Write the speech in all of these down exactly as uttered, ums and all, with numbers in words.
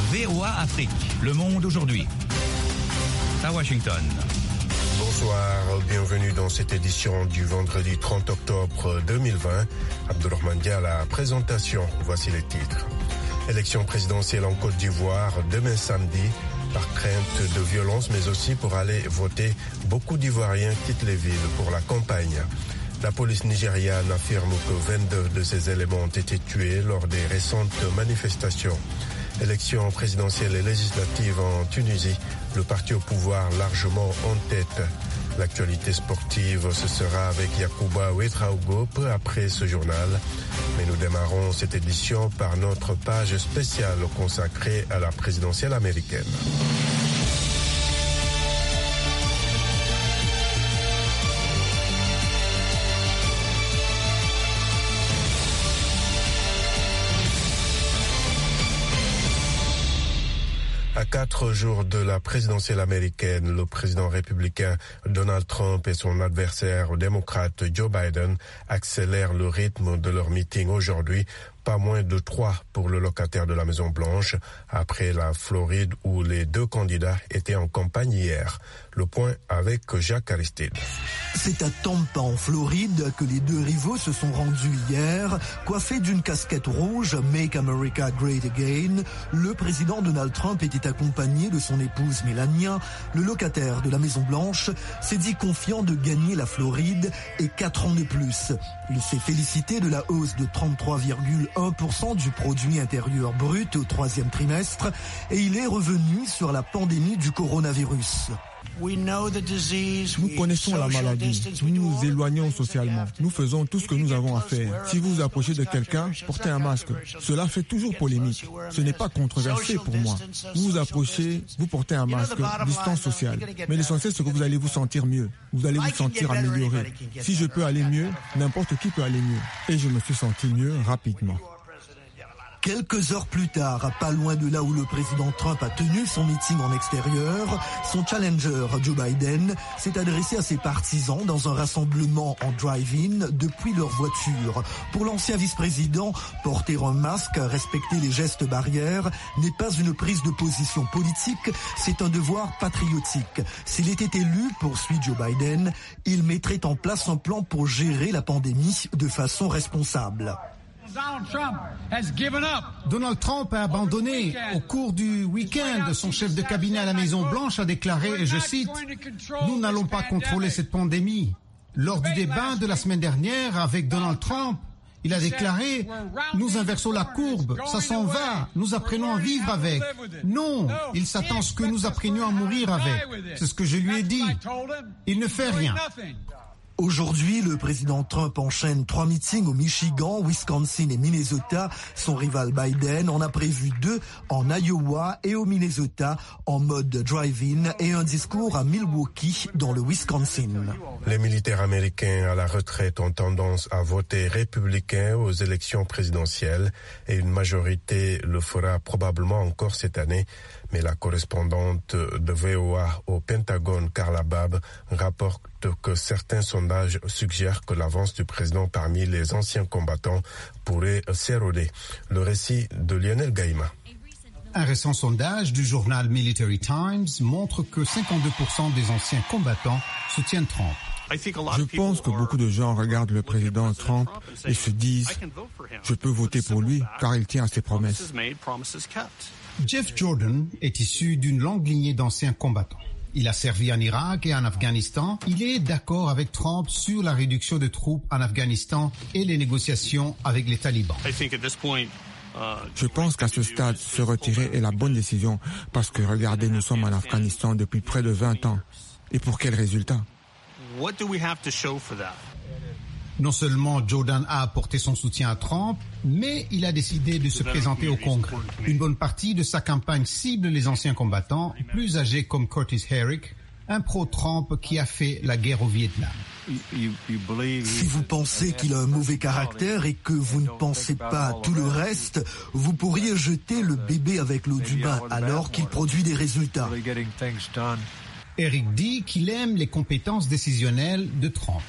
V O A Afrique, le monde aujourd'hui. À Washington. Bonsoir, bienvenue dans cette édition du vendredi trente octobre deux mille vingt. Abdourahmane Dia à la présentation, voici les titres. Élection présidentielle en Côte d'Ivoire demain samedi. Par crainte de violence, mais aussi pour aller voter, beaucoup d'Ivoiriens quittent les villes pour la campagne. La police nigériane affirme que vingt-deux de ses éléments ont été tués lors des récentes manifestations. Élections présidentielles et législatives en Tunisie, le parti au pouvoir largement en tête. L'actualité sportive, ce sera avec Yacouba Ouedraogo peu après ce journal. Mais nous démarrons cette édition par notre page spéciale consacrée à la présidentielle américaine. À quatre jours de la présidentielle américaine, le président républicain Donald Trump et son adversaire démocrate Joe Biden accélèrent le rythme de leur meeting aujourd'hui. Pas moins de trois pour le locataire de la Maison-Blanche, après la Floride où les deux candidats étaient en campagne hier. Le point avec Jacques Aristide. C'est à Tampa, en Floride, que les deux rivaux se sont rendus hier. Coiffé d'une casquette rouge, Make America Great Again, le président Donald Trump était accompagné de son épouse Melania. Le locataire de la Maison-Blanche s'est dit confiant de gagner la Floride et quatre ans de plus. Il s'est félicité de la hausse de trente-trois virgule un pour cent du produit intérieur brut au troisième trimestre et il est revenu sur la pandémie du coronavirus. Nous connaissons la maladie, nous nous éloignons socialement, nous faisons tout ce que nous avons à faire. Si vous vous approchez de quelqu'un, portez un masque. Cela fait toujours polémique. Ce n'est pas controversé pour moi. Vous vous approchez, vous portez un masque, distance sociale. Mais l'essentiel, c'est que vous allez vous sentir mieux. Vous allez vous sentir amélioré. Si je peux aller mieux, n'importe qui peut aller mieux. Et je me suis senti mieux rapidement. Quelques heures plus tard, pas loin de là où le président Trump a tenu son meeting en extérieur, son challenger Joe Biden s'est adressé à ses partisans dans un rassemblement en drive-in depuis leur voiture. Pour l'ancien vice-président, porter un masque, respecter les gestes barrières n'est pas une prise de position politique, c'est un devoir patriotique. S'il était élu, poursuit Joe Biden, il mettrait en place un plan pour gérer la pandémie de façon responsable. Donald Trump a abandonné au cours du week-end. Son chef de cabinet à la Maison-Blanche a déclaré, et je cite, « Nous n'allons pas contrôler cette pandémie ». Lors du débat de la semaine dernière avec Donald Trump, il a déclaré « Nous inversons la courbe, ça s'en va, nous apprenons à vivre avec ». Non, il s'attend à ce que nous apprenions à mourir avec. C'est ce que je lui ai dit. Il ne fait rien. Aujourd'hui, le président Trump enchaîne trois meetings au Michigan, Wisconsin et Minnesota. Son rival Biden en a prévu deux en Iowa et au Minnesota en mode drive-in et un discours à Milwaukee dans le Wisconsin. Les militaires américains à la retraite ont tendance à voter républicain aux élections présidentielles et une majorité le fera probablement encore cette année. Mais la correspondante de V O A au Pentagone, Carla Babb, rapporte que certains sondages suggèrent que l'avance du président parmi les anciens combattants pourrait s'éroder. Le récit de Lionel Gaïma. Un récent sondage du journal Military Times montre que cinquante-deux pour cent des anciens combattants soutiennent Trump. Je pense que beaucoup de gens regardent le président Trump et se disent « Je peux voter pour lui car il tient à ses promesses ». Jeff Jordan est issu d'une longue lignée d'anciens combattants. Il a servi en Irak et en Afghanistan. Il est d'accord avec Trump sur la réduction de troupes en Afghanistan et les négociations avec les talibans. Je pense qu'à ce stade, se retirer est la bonne décision parce que regardez, nous sommes en Afghanistan depuis près de vingt ans. Et pour quel résultat? Non seulement Jordan a apporté son soutien à Trump, mais il a décidé de se présenter au Congrès. Une bonne partie de sa campagne cible les anciens combattants, plus âgés comme Curtis Herrick, un pro-Trump qui a fait la guerre au Vietnam. Si vous pensez qu'il a un mauvais caractère et que vous ne pensez pas à tout le reste, vous pourriez jeter le bébé avec l'eau du bain alors qu'il produit des résultats. Eric dit qu'il aime les compétences décisionnelles de Trump.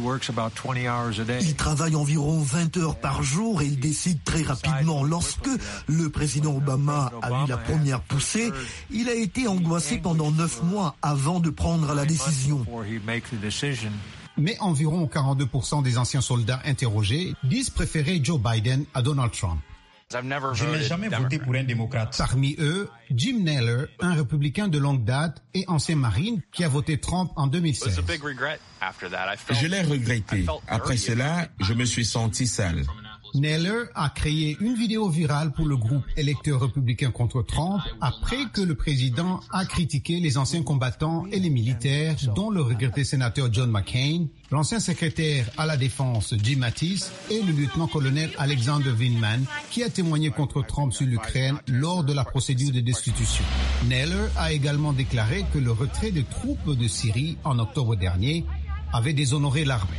Il travaille environ vingt heures par jour et il décide très rapidement. Lorsque le président Obama a eu la première poussée, il a été angoissé pendant neuf mois avant de prendre la décision. Mais environ quarante-deux pour cent des anciens soldats interrogés disent préférer Joe Biden à Donald Trump. Je n'ai jamais voté pour un démocrate. Parmi eux, Jim Naylor, un républicain de longue date et ancien marine qui a voté Trump en deux mille seize. Je l'ai regretté. Après cela, je me suis senti sale. Naylor a créé une vidéo virale pour le groupe électeur républicain contre Trump après que le président a critiqué les anciens combattants et les militaires, dont le regretté sénateur John McCain, l'ancien secrétaire à la défense Jim Mattis et le lieutenant-colonel Alexander Vindman, qui a témoigné contre Trump sur l'Ukraine lors de la procédure de destitution. Naylor a également déclaré que le retrait des troupes de Syrie en octobre dernier avait déshonoré l'armée.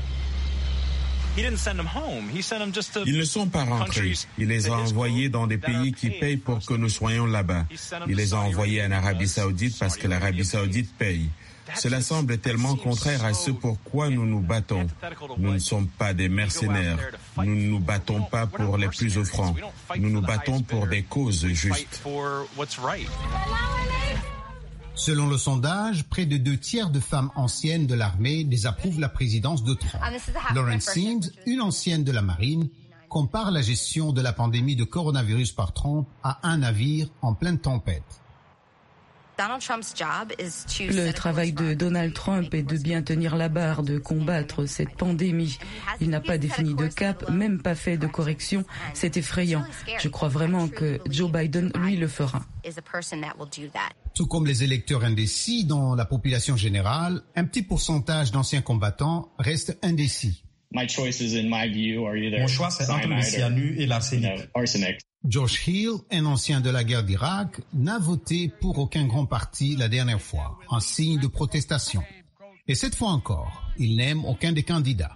Ils ne sont pas rentrés. Il les a envoyés dans des pays qui payent pour que nous soyons là-bas. Il les a envoyés en Arabie Saoudite parce que l'Arabie Saoudite paye. Cela semble tellement contraire à ce pourquoi nous nous battons. Nous ne sommes pas des mercenaires. Nous ne nous battons pas pour les plus offrants. Nous nous battons pour des causes justes. Selon le sondage, près de deux tiers de femmes anciennes de l'armée désapprouvent la présidence de Trump. Lauren Sims, une ancienne de la marine, compare la gestion de la pandémie de coronavirus par Trump à un navire en pleine tempête. Le travail de Donald Trump est de bien tenir la barre, de combattre cette pandémie. Il n'a pas défini de cap, même pas fait de correction. C'est effrayant. Je crois vraiment que Joe Biden, lui, le fera. Tout comme les électeurs indécis dans la population générale, un petit pourcentage d'anciens combattants reste indécis. Mon choix, c'est entre le cyanure et l'arsenic. Josh Hill, un ancien de la guerre d'Irak, n'a voté pour aucun grand parti la dernière fois, en signe de protestation. Et cette fois encore, il n'aime aucun des candidats.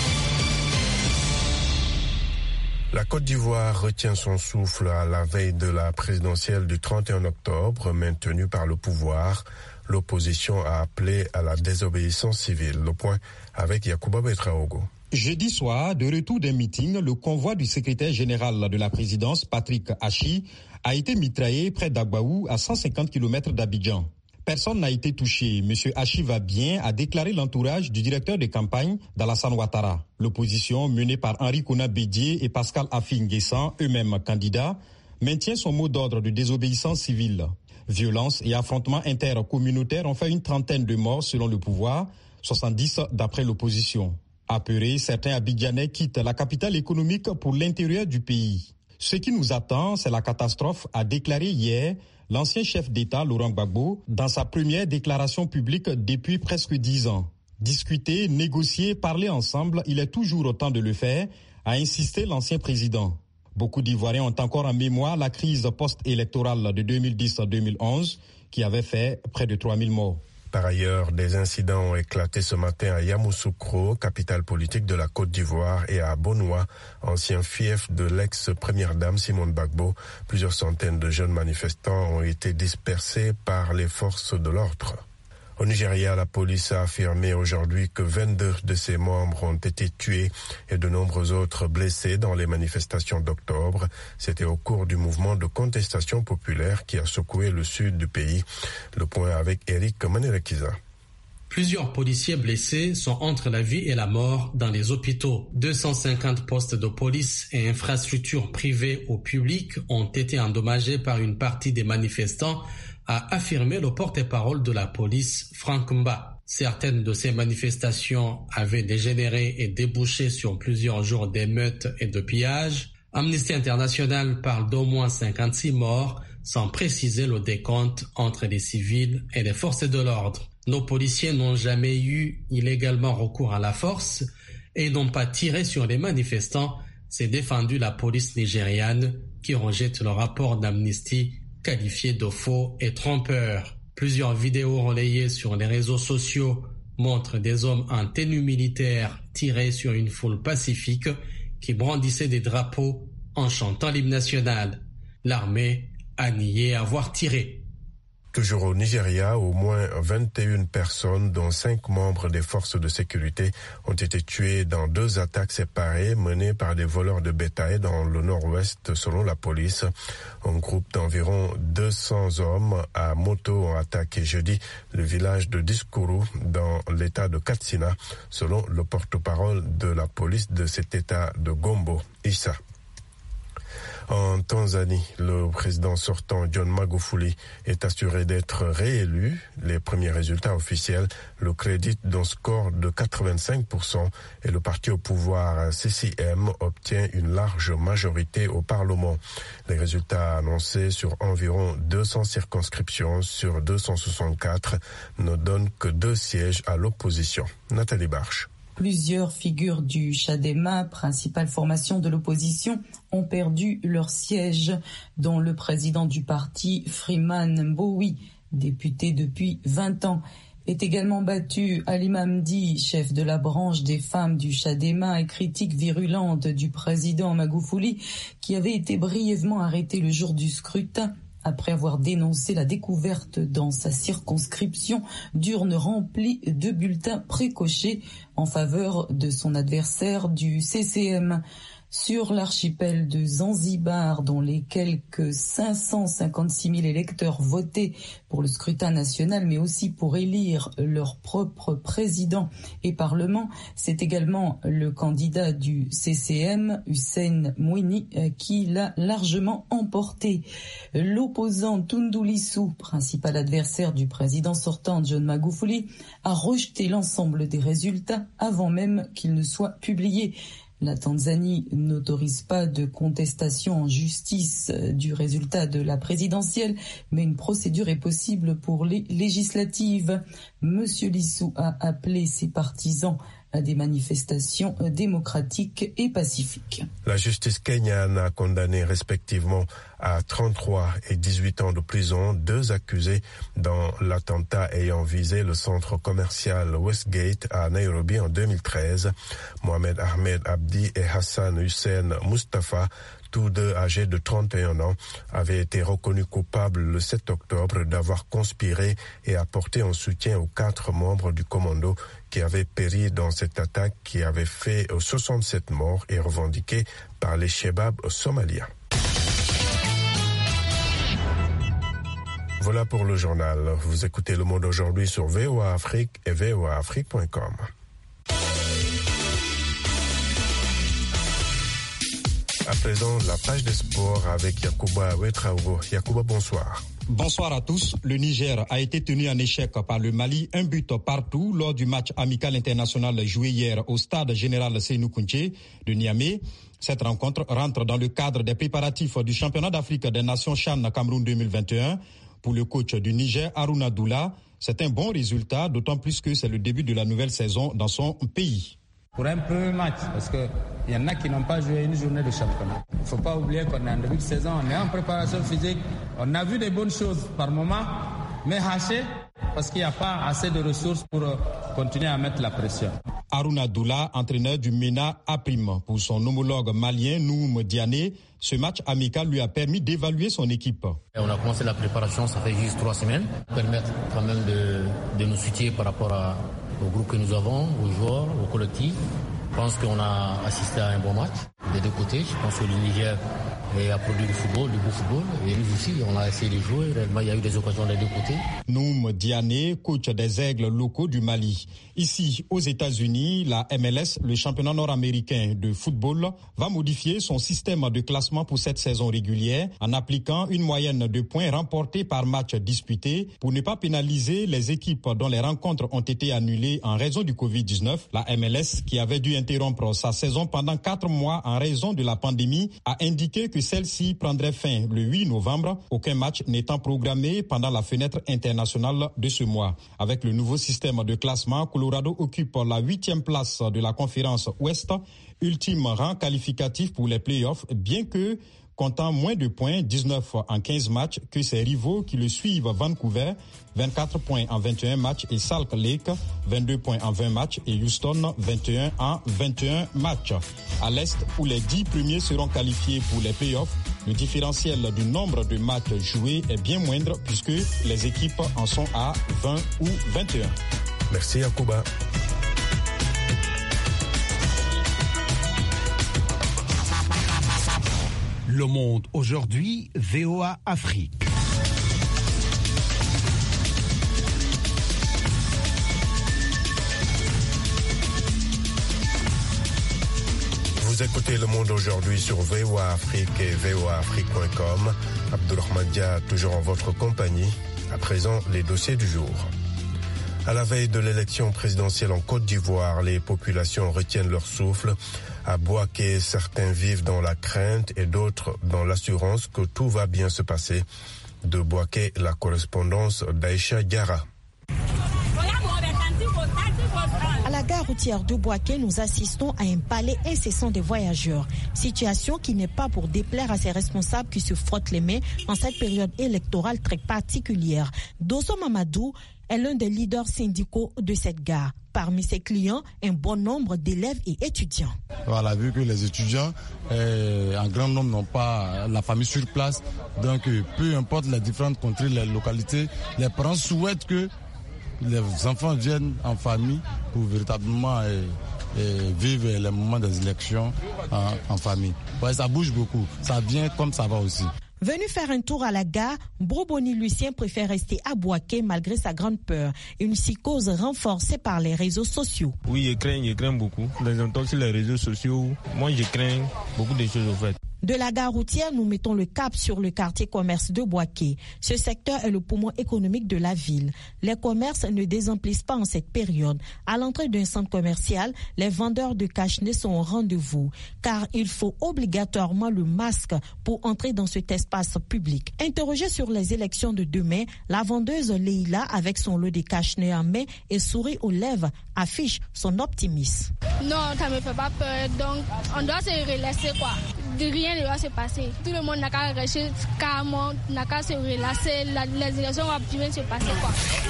La Côte d'Ivoire retient son souffle à la veille de la présidentielle du trente et un octobre, maintenue par le pouvoir. L'opposition a appelé à la désobéissance civile. Le point avec Yacouba Betraogo. Jeudi soir, de retour d'un meeting, le convoi du secrétaire général de la présidence, Patrick Hachi, a été mitraillé près d'Agbaou, à cent cinquante kilomètres d'Abidjan. Personne n'a été touché. Monsieur Hachi va bien, a déclaré l'entourage du directeur de campagne d'Alassane Ouattara. L'opposition, menée par Henri Kouna Bédié et Pascal Affi N'Guessan, eux-mêmes candidats, maintient son mot d'ordre de désobéissance civile. Violence et affrontements intercommunautaires ont fait une trentaine de morts selon le pouvoir, soixante-dix d'après l'opposition. Apeurés, certains Abidjanais quittent la capitale économique pour l'intérieur du pays. Ce qui nous attend, c'est la catastrophe, a déclaré hier l'ancien chef d'État Laurent Gbagbo dans sa première déclaration publique depuis presque dix ans. Discuter, négocier, parler ensemble, il est toujours temps de le faire, a insisté l'ancien président. Beaucoup d'Ivoiriens ont encore en mémoire la crise post-électorale de deux mille dix à deux mille onze qui avait fait près de trois mille morts. Par ailleurs, des incidents ont éclaté ce matin à Yamoussoukro, capitale politique de la Côte d'Ivoire, et à Bonoua, ancien fief de l'ex-première dame Simone Gbagbo. Plusieurs centaines de jeunes manifestants ont été dispersés par les forces de l'ordre. Au Nigeria, la police a affirmé aujourd'hui que vingt-deux de ses membres ont été tués et de nombreux autres blessés dans les manifestations d'octobre. C'était au cours du mouvement de contestation populaire qui a secoué le sud du pays. Le point avec Eric Manerekiza. Plusieurs policiers blessés sont entre la vie et la mort dans les hôpitaux. deux cent cinquante postes de police et infrastructures privées ou publiques ont été endommagés par une partie des manifestants, a affirmé le porte-parole de la police, Frank Mba. Certaines de ces manifestations avaient dégénéré et débouché sur plusieurs jours d'émeutes et de pillages. Amnesty International parle d'au moins cinquante-six morts, sans préciser le décompte entre les civils et les forces de l'ordre. Nos policiers n'ont jamais eu illégalement recours à la force et n'ont pas tiré sur les manifestants, s'est défendu la police nigériane qui rejette le rapport d'Amnesty qualifié de faux et trompeur. Plusieurs vidéos relayées sur les réseaux sociaux montrent des hommes en tenue militaire tirés sur une foule pacifique qui brandissait des drapeaux en chantant l'hymne national. L'armée a nié avoir tiré. Toujours au Nigeria, au moins vingt et une personnes, dont cinq membres des forces de sécurité, ont été tuées dans deux attaques séparées menées par des voleurs de bétail dans le nord-ouest, selon la police. Un groupe d'environ deux cents hommes à moto ont attaqué jeudi le village de Diskuru dans l'état de Katsina, selon le porte-parole de la police de cet état de Gombo, Issa. En Tanzanie, le président sortant John Magufuli est assuré d'être réélu. Les premiers résultats officiels le créditent d'un score de quatre-vingt-cinq pour cent et le parti au pouvoir C C M obtient une large majorité au Parlement. Les résultats annoncés sur environ deux cents circonscriptions sur deux cent soixante-quatre ne donnent que deux sièges à l'opposition. Nathalie Barche. Plusieurs figures du Chadema, principale formation de l'opposition, ont perdu leur siège, dont le président du parti, Freeman Mbowe, député depuis vingt ans, est également battu. Ali Mamdi, chef de la branche des femmes du Chadema et critique virulente du président Magufuli, qui avait été brièvement arrêté le jour du scrutin, après avoir dénoncé la découverte dans sa circonscription d'urnes remplies de bulletins précochés en faveur de son adversaire du C C M. Sur l'archipel de Zanzibar, dont les quelques cinq cent cinquante-six mille électeurs votaient pour le scrutin national, mais aussi pour élire leur propre président et parlement, c'est également le candidat du C C M, Hussein Mwini, qui l'a largement emporté. L'opposant Tundu Lissu, principal adversaire du président sortant John Magufuli, a rejeté l'ensemble des résultats avant même qu'ils ne soient publiés. La Tanzanie n'autorise pas de contestation en justice du résultat de la présidentielle, mais une procédure est possible pour les législatives. Monsieur Lissou a appelé ses partisans à des manifestations démocratiques et pacifiques. La justice kenyane a condamné respectivement à trente-trois et dix-huit ans de prison deux accusés dans l'attentat ayant visé le centre commercial Westgate à Nairobi en deux mille treize. Mohamed Ahmed Abdi et Hassan Hussein Mustafa, tous deux âgés de trente et un ans, avaient été reconnus coupables le sept octobre d'avoir conspiré et apporté un soutien aux quatre membres du commando qui avaient péri dans cette attaque qui avait fait soixante-sept morts et revendiquée par les Shebab somaliens. Voilà pour le journal. Vous écoutez Le Monde aujourd'hui sur V O A Afrique et V O A Afrique point com. À présent, la page des sports avec Yacouba Ouetraogo. Yacouba, bonsoir. Bonsoir à tous. Le Niger a été tenu en échec par le Mali, un but partout lors du match amical international joué hier au stade général Sénou Kounché de Niamey. Cette rencontre rentre dans le cadre des préparatifs du championnat d'Afrique des Nations CHAN Cameroun deux mille vingt et un. Pour le coach du Niger, Harouna Doula, c'est un bon résultat, d'autant plus que c'est le début de la nouvelle saison dans son pays. Pour un premier match, parce qu'il y en a qui n'ont pas joué une journée de championnat. Il ne faut pas oublier qu'on est en début de saison, on est en préparation physique. On a vu des bonnes choses par moment, mais haché, parce qu'il n'y a pas assez de ressources pour continuer à mettre la pression. Harouna Doula, entraîneur du MENA A Prime. Pour son homologue malien, Noum Diané, ce match amical lui a permis d'évaluer son équipe. On a commencé la préparation, ça fait juste trois semaines. Permettre quand même de, de nous soutenir par rapport à, au groupe que nous avons, aux joueurs, au collectif. Je pense qu'on a assisté à un bon match des deux côtés. Je pense que le Niger a produit du football, du beau football. Et nous aussi, on a essayé de jouer. Réellement, il y a eu des occasions des deux côtés. Noum Diané, coach des Aigles locaux du Mali. Ici, aux États-Unis, la M L S, le championnat nord-américain de football, va modifier son système de classement pour cette saison régulière en appliquant une moyenne de points remportés par match disputé pour ne pas pénaliser les équipes dont les rencontres ont été annulées en raison du covid dix-neuf. La M L S, qui avait dû interrompre sa saison pendant quatre mois en raison de la pandémie, a indiqué que celle-ci prendrait fin le huit novembre, aucun match n'étant programmé pendant la fenêtre internationale de ce mois. Avec le nouveau système de classement, Colorado occupe la huitième place de la conférence Ouest, ultime rang qualificatif pour les playoffs, bien que comptant moins de points, dix-neuf en quinze matchs, que ses rivaux qui le suivent, Vancouver, vingt-quatre points en vingt et un matchs, et Salt Lake, vingt-deux points en vingt matchs, et Houston, vingt et un en vingt et un matchs. À l'Est, où les dix premiers seront qualifiés pour les playoffs, le différentiel du nombre de matchs joués est bien moindre puisque les équipes en sont à vingt ou vingt et un. Merci Yacouba. Le Monde aujourd'hui, V O A Afrique. Vous écoutez Le Monde aujourd'hui sur V O A Afrique et V O A Afrique point com. Abdourahmane Dia, toujours en votre compagnie. À présent, les dossiers du jour. À la veille de l'élection présidentielle en Côte d'Ivoire, les populations retiennent leur souffle. À Bouaké, certains vivent dans la crainte et d'autres dans l'assurance que tout va bien se passer. De Bouaké, la correspondance d'Aïcha Diarra. À la gare routière de Bouaké, nous assistons à un palais incessant des voyageurs. Situation qui n'est pas pour déplaire à ces responsables qui se frottent les mains en cette période électorale très particulière. Dosso Mamadou est l'un des leaders syndicaux de cette gare. Parmi ses clients, un bon nombre d'élèves et étudiants. Voilà, vu que les étudiants, eh, en grand nombre, n'ont pas la famille sur place, donc peu importe les différentes contrées, les localités, les parents souhaitent que les enfants viennent en famille pour véritablement eh, eh, vivre les moments des élections en, en famille. Ouais, ça bouge beaucoup, ça vient comme ça va aussi. Venu faire un tour à la gare, Broboni Lucien préfère rester à Bouaké malgré sa grande peur. Une psychose renforcée par les réseaux sociaux. Oui, je crains, je crains beaucoup. Les entends sur les réseaux sociaux, moi je crains beaucoup de choses au fait. De la gare routière, nous mettons le cap sur le quartier commerce de Bouaké. Ce secteur est le poumon économique de la ville. Les commerces ne désemplissent pas en cette période. À l'entrée d'un centre commercial, les vendeurs de cache-nez sont au rendez-vous, car il faut obligatoirement le masque pour entrer dans cet espace public. Interrogée sur les élections de demain, la vendeuse Leïla, avec son lot de cache-nez en main et souris aux lèvres, affiche son optimisme. Non, ça me fait pas peur, donc on doit se relaxer quoi. De rien ne va se passer. Tout le monde n'a qu'à rester calme, n'a qu'à se relaxer. La, les élections vont bien se passer quoi.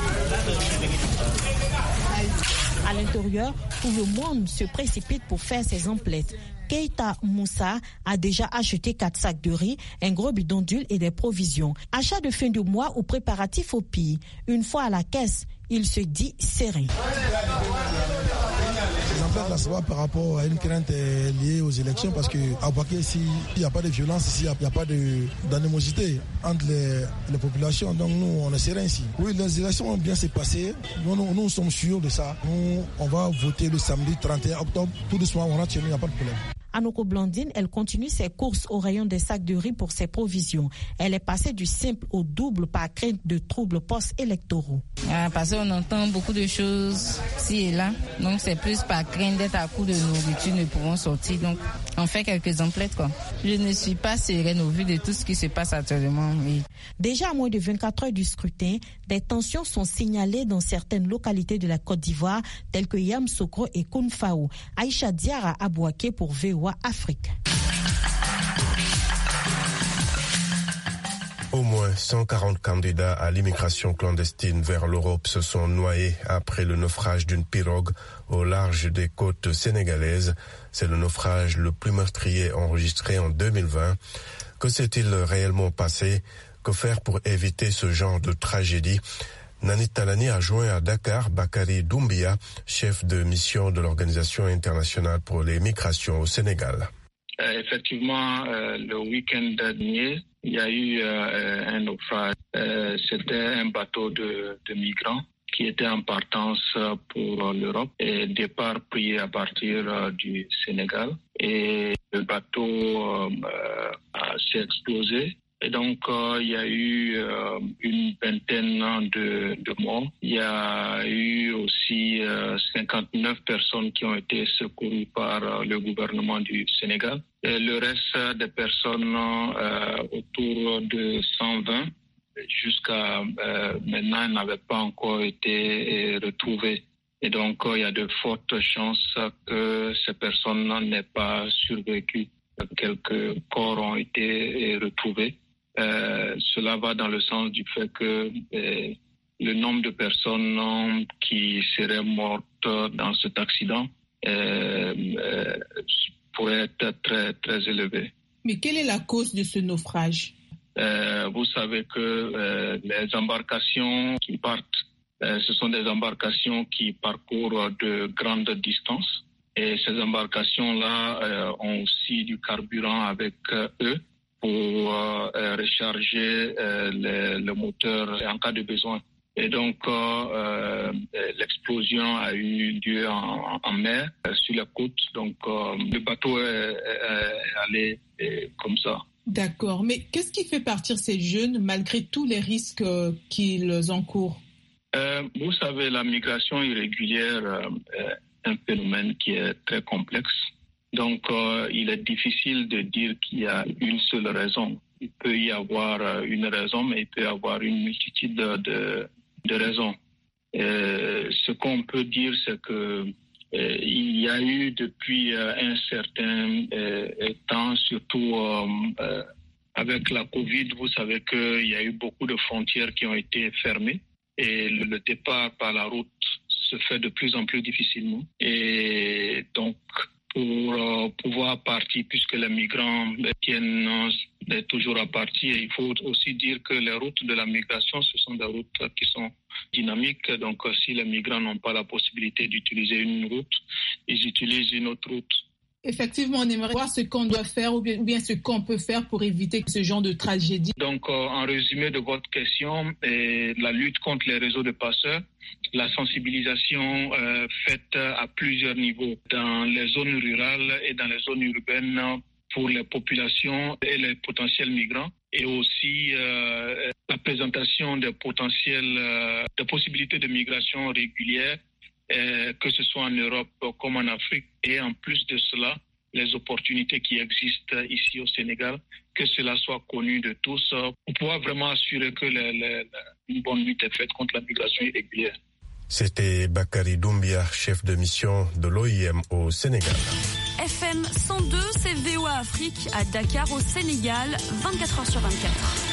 À l'intérieur, tout le monde se précipite pour faire ses emplettes. Keita Moussa a déjà acheté quatre sacs de riz, un gros bidon d'huile et des provisions. Achat de fin de mois ou préparatif au pays. Une fois à la caisse, il se dit serein. Là, ça va par rapport à une crainte liée aux élections parce qu'à Bouaké, s'il n'y a pas de violence, s'il n'y a pas d'animosité entre les, les populations, donc nous, on est serein ici. Oui, les élections vont bien se passer. Nous, nous, nous sommes sûrs de ça. Nous, on va voter le samedi trente et un octobre. Tout doucement, on rentre chez nous, il n'y a pas de problème. Anoko Blandine, elle continue ses courses au rayon des sacs de riz pour ses provisions. Elle est passée du simple au double par crainte de troubles post-électoraux. Ah, parce qu'on entend beaucoup de choses ci et là, donc c'est plus par crainte d'être à court de nourriture, ne pourront sortir. Donc on fait quelques emplettes quoi. Je ne suis pas sereine au vu de tout ce qui se passe actuellement. Oui. Déjà à moins de vingt-quatre heures du scrutin, des tensions sont signalées dans certaines localités de la Côte d'Ivoire, telles que Yamoussoukro et Kounfao. Aïcha Diarra à Bouaké pour V O A Afrique. Au moins cent quarante candidats à l'immigration clandestine vers l'Europe se sont noyés après le naufrage d'une pirogue au large des côtes sénégalaises. C'est le naufrage le plus meurtrier enregistré en deux mille vingt. Que s'est-il réellement passé? Que faire pour éviter ce genre de tragédie? Nani Talani a joint à Dakar Bakary Doumbia, chef de mission de l'Organisation internationale pour les migrations au Sénégal. Euh, effectivement, euh, le week-end dernier, il y a eu euh, un naufrage. Euh, c'était un bateau de, de migrants qui était en partance pour l'Europe et départ pris à partir euh, du Sénégal. Et le bateau euh, euh, s'est explosé. Et donc, euh, il y a eu euh, une vingtaine de, de morts. Il y a eu aussi euh, cinquante-neuf personnes qui ont été secourues par euh, le gouvernement du Sénégal. Et le reste des personnes, euh, autour de cent vingt, jusqu'à euh, maintenant, n'avaient pas encore été retrouvées. Et donc, euh, il y a de fortes chances que ces personnes n'aient pas survécu. quelques corps ont été retrouvés. Euh, cela va dans le sens du fait que euh, le nombre de personnes qui seraient mortes dans cet accident euh, euh, pourrait être très, très élevé. Mais quelle est la cause de ce naufrage? euh, Vous savez que euh, les embarcations qui partent, euh, ce sont des embarcations qui parcourent de grandes distances. Et ces embarcations-là euh, ont aussi du carburant avec euh, eux pour euh, recharger euh, le, le moteur en cas de besoin. Et donc, euh, l'explosion a eu lieu en, en mer, sur la côte. Donc, euh, le bateau est, est allé est comme ça. D'accord. Mais qu'est-ce qui fait partir ces jeunes malgré tous les risques qu'ils encourent? euh, Vous savez, la migration irrégulière euh, est un phénomène qui est très complexe. Donc, euh, il est difficile de dire qu'il y a une seule raison. Il peut y avoir une raison, mais il peut y avoir une multitude de, de, de raisons. Euh, ce qu'on peut dire, c'est que euh, il y a eu depuis euh, un certain euh, temps, surtout euh, euh, avec la Covid, vous savez qu'il y a eu beaucoup de frontières qui ont été fermées et le, le départ par la route se fait de plus en plus difficilement. Et donc, pour euh, pouvoir partir, puisque les migrants tiennent euh, toujours à partir. Il faut aussi dire que les routes de la migration, ce sont des routes qui sont dynamiques. Donc, euh, si les migrants n'ont pas la possibilité d'utiliser une route, ils utilisent une autre route. Effectivement, on aimerait voir ce qu'on doit faire ou bien, ou bien ce qu'on peut faire pour éviter ce genre de tragédie. Donc, euh, en résumé de votre question, et la lutte contre les réseaux de passeurs, la sensibilisation euh, faite à plusieurs niveaux dans les zones rurales et dans les zones urbaines pour les populations et les potentiels migrants, et aussi euh, la présentation des potentiels, euh, des possibilités de migration régulière, euh, que ce soit en Europe comme en Afrique, et en plus de cela, les opportunités qui existent ici au Sénégal, que cela soit connu de tous, euh, pour pouvoir vraiment assurer que les, les, une bonne lutte est faite contre la migration irrégulière. C'était Bakary Doumbia, chef de mission de l'O I M au Sénégal. F M cent deux, c'est V O A Afrique à Dakar au Sénégal, vingt-quatre heures sur vingt-quatre.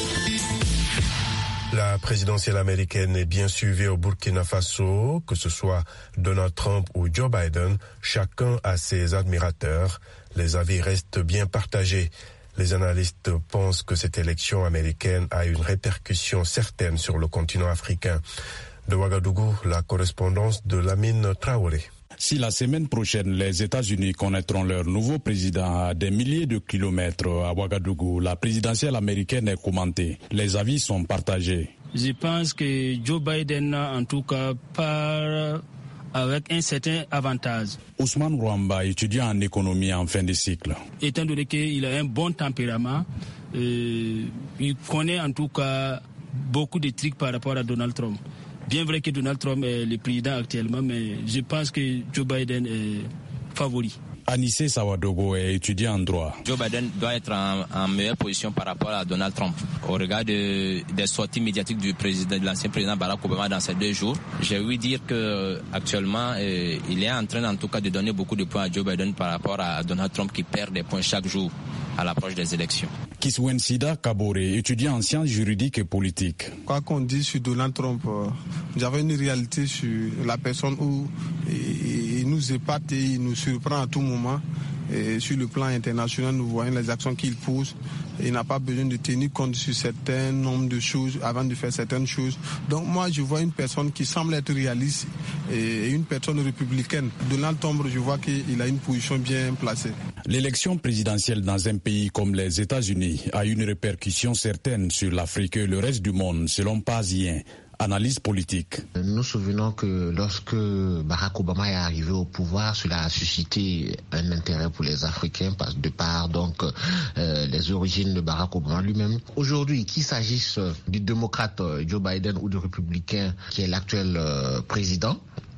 La présidentielle américaine est bien suivie au Burkina Faso, que ce soit Donald Trump ou Joe Biden, chacun a ses admirateurs. Les avis restent bien partagés. Les analystes pensent que cette élection américaine a une répercussion certaine sur le continent africain. De Ouagadougou, la correspondance de Lamine Traoré. Si la semaine prochaine, les États-Unis connaîtront leur nouveau président à des milliers de kilomètres à Ouagadougou, la présidentielle américaine est commentée. Les avis sont partagés. Je pense que Joe Biden, en tout cas, part avec un certain avantage. Ousmane Rwamba, étudiant en économie en fin de cycle. Étant donné qu'il a un bon tempérament, euh, il connaît en tout cas beaucoup de trucs par rapport à Donald Trump. Bien vrai que Donald Trump est le président actuellement, mais je pense que Joe Biden est favori. Anissé Sawadogo est étudiant en droit. Joe Biden doit être en, en meilleure position par rapport à Donald Trump. Au regard de, des sorties médiatiques du président, de l'ancien président Barack Obama dans ces deux jours, j'ai ouï dire que actuellement, euh, il est en train en tout cas de donner beaucoup de points à Joe Biden par rapport à Donald Trump qui perd des points chaque jour à l'approche des élections. Kiswensida Kabore, étudiant en sciences juridiques et politiques. Quoi qu'on dise sur Donald Trump, euh, j'avais une réalité sur la personne où il, il nous épate et il nous surprend à tout moment. Et sur le plan international, nous voyons les actions qu'il pose. Il n'a pas besoin de tenir compte sur certains nombres de choses avant de faire certaines choses. Donc moi, je vois une personne qui semble être réaliste et une personne républicaine. Donald Trump, je vois qu'il a une position bien placée. L'élection présidentielle dans un pays comme les États-Unis a une répercussion certaine sur l'Afrique et le reste du monde, selon Pazien. Analyse politique. Nous nous souvenons que lorsque Barack Obama est arrivé au pouvoir, cela a suscité un intérêt pour les Africains de par donc euh, les origines de Barack Obama lui-même. Aujourd'hui, qu'il s'agisse du démocrate Joe Biden ou du républicain qui est l'actuel euh, président,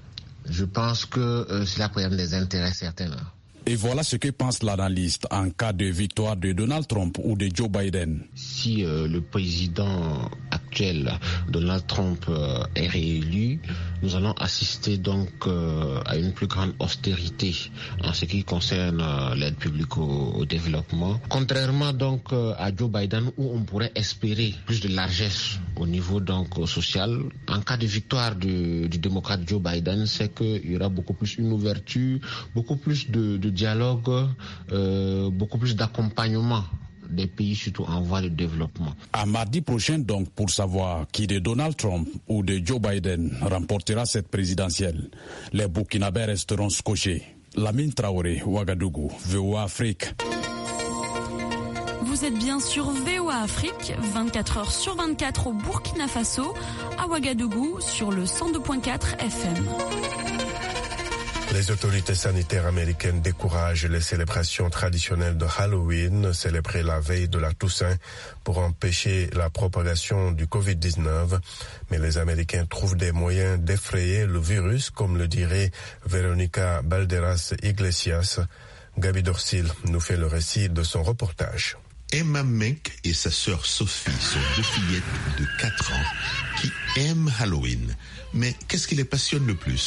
je pense que euh, cela présente des intérêts certains. Et voilà ce que pense l'analyste en cas de victoire de Donald Trump ou de Joe Biden. Si euh, le président actuel actuel, Donald Trump, euh, est réélu, nous allons assister donc euh, à une plus grande austérité en ce qui concerne euh, l'aide publique au, au développement. Contrairement donc euh, à Joe Biden, où on pourrait espérer plus de largesse au niveau donc social, en cas de victoire du, du démocrate Joe Biden, c'est qu'il y aura beaucoup plus une ouverture, beaucoup plus de, de dialogue, euh, beaucoup plus d'accompagnement des pays surtout en voie de développement. À mardi prochain donc, pour savoir qui de Donald Trump ou de Joe Biden remportera cette présidentielle, les Burkinabés resteront scotchés. Lamine Traoré, Ouagadougou, V O A Afrique. Vous êtes bien sur V O A Afrique, vingt-quatre heures sur vingt-quatre au Burkina Faso, à Ouagadougou sur le cent deux virgule quatre F M. Les autorités sanitaires américaines découragent les célébrations traditionnelles de Halloween, célébrées la veille de la Toussaint, pour empêcher la propagation du covid dix-neuf. Mais les Américains trouvent des moyens d'effrayer le virus, comme le dirait Veronica Balderas Iglesias. Gaby Dorsil nous fait le récit de son reportage. Emma Menk et sa sœur Sophie sont deux fillettes de quatre ans qui aiment Halloween. Mais qu'est-ce qui les passionne le plus ?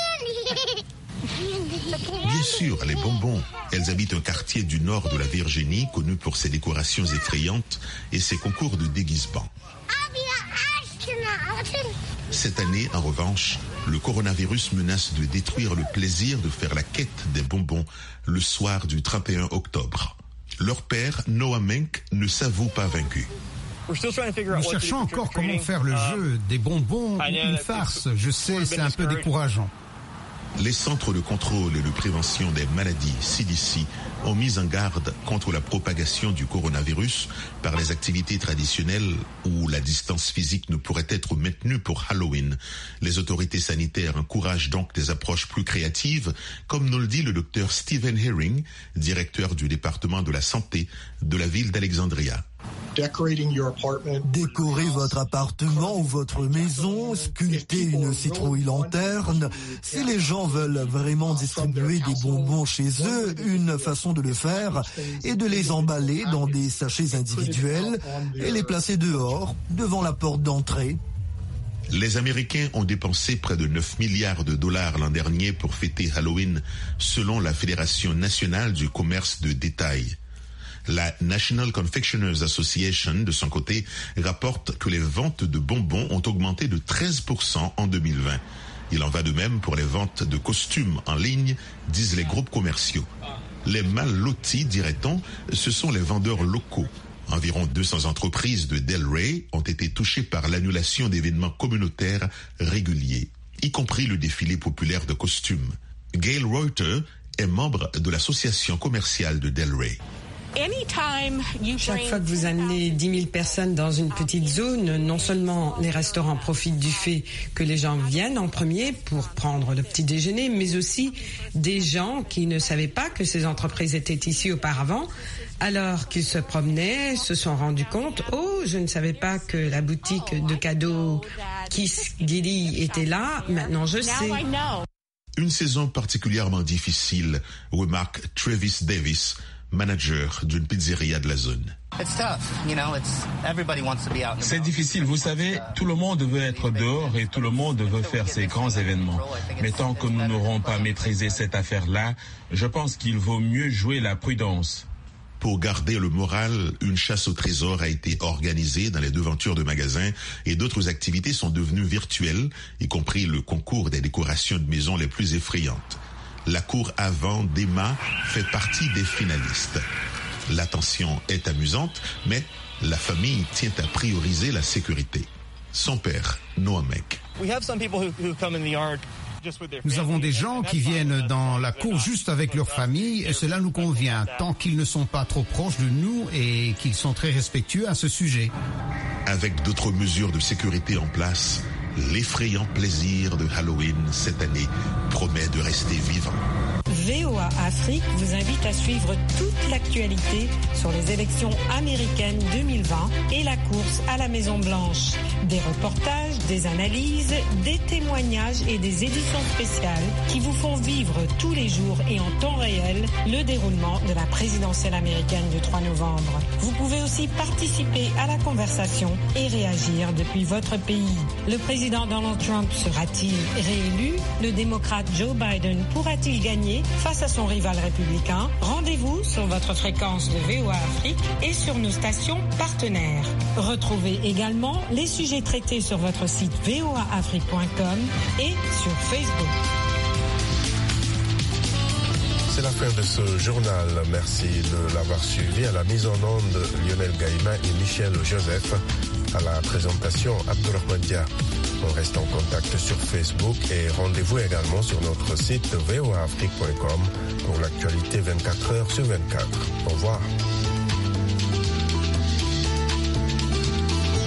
Bien sûr, les bonbons. Elles habitent un quartier du nord de la Virginie connu pour ses décorations effrayantes et ses concours de déguisement. Cette année, en revanche, le coronavirus menace de détruire le plaisir de faire la quête des bonbons le soir du trente et un octobre. Leur père, Noah Menk, ne s'avoue pas vaincu. Nous cherchons encore comment faire le jeu des bonbons, une farce. Je sais, c'est un peu décourageant. Les centres de contrôle et de prévention des maladies, C D C, ont mis en garde contre la propagation du coronavirus par les activités traditionnelles où la distance physique ne pourrait être maintenue pour Halloween. Les autorités sanitaires encouragent donc des approches plus créatives, comme nous le dit le docteur Stephen Herring, directeur du département de la santé de la ville d'Alexandria. Décorez votre appartement ou votre maison, sculptez une citrouille lanterne. Si les gens veulent vraiment distribuer des bonbons chez eux, une façon de le faire est de les emballer dans des sachets individuels et les placer dehors, devant la porte d'entrée. Les Américains ont dépensé près de neuf milliards de dollars l'an dernier pour fêter Halloween, selon la Fédération nationale du commerce de détail. La National Confectioners Association, de son côté, rapporte que les ventes de bonbons ont augmenté de treize pour cent en deux mille vingt. Il en va de même pour les ventes de costumes en ligne, disent les groupes commerciaux. Les mal lotis, dirait-on, ce sont les vendeurs locaux. Environ deux cents entreprises de Delray ont été touchées par l'annulation d'événements communautaires réguliers, y compris le défilé populaire de costumes. Gail Reuter est membre de l'association commerciale de Delray. Chaque fois que vous amenez dix mille personnes dans une petite zone, non seulement les restaurants profitent du fait que les gens viennent en premier pour prendre le petit déjeuner, mais aussi des gens qui ne savaient pas que ces entreprises étaient ici auparavant, alors qu'ils se promenaient, se sont rendus compte, oh, je ne savais pas que la boutique de cadeaux Kiss Giddy était là, maintenant je sais. Une saison particulièrement difficile, remarque Travis Davis, manager d'une pizzeria de la zone. C'est difficile, vous savez, tout le monde veut être dehors et tout le monde veut faire ces grands événements. Mais tant que nous n'aurons pas maîtrisé cette affaire-là, je pense qu'il vaut mieux jouer la prudence. Pour garder le moral, une chasse au trésor a été organisée dans les devantures de magasins et d'autres activités sont devenues virtuelles, y compris le concours des décorations de maisons les plus effrayantes. La cour avant d'Emma fait partie des finalistes. L'attention est amusante, mais la famille tient à prioriser la sécurité. Son père, Noah Menk. Nous avons des gens qui viennent dans la cour juste avec leur famille et cela nous convient, tant qu'ils ne sont pas trop proches de nous et qu'ils sont très respectueux à ce sujet. Avec d'autres mesures de sécurité en place, l'effrayant plaisir de Halloween cette année promet de rester vivant. V O A Afrique vous invite à suivre toute l'actualité sur les élections américaines deux mille vingt et la course à la Maison-Blanche. Des reportages, des analyses, des témoignages et des éditions spéciales qui vous font vivre tous les jours et en temps réel le déroulement de la présidentielle américaine du trois novembre. Vous pouvez aussi participer à la conversation et réagir depuis votre pays. Le président Donald Trump sera-t-il réélu? Le démocrate Joe Biden pourra-t-il gagner face à son rival républicain? Rendez-vous sur votre fréquence de V O A Afrique et sur nos stations partenaires. Retrouvez également les sujets traités sur votre site v o a afrique point com et sur Facebook. C'est la fin de ce journal. Merci de l'avoir suivi. À la mise en onde, Lionel Gaïma et Michel Joseph. À la présentation, Abdourahmane Dia. On reste en contact sur Facebook et rendez-vous également sur notre site v o a afrique point com pour l'actualité vingt-quatre heures sur vingt-quatre. Au revoir.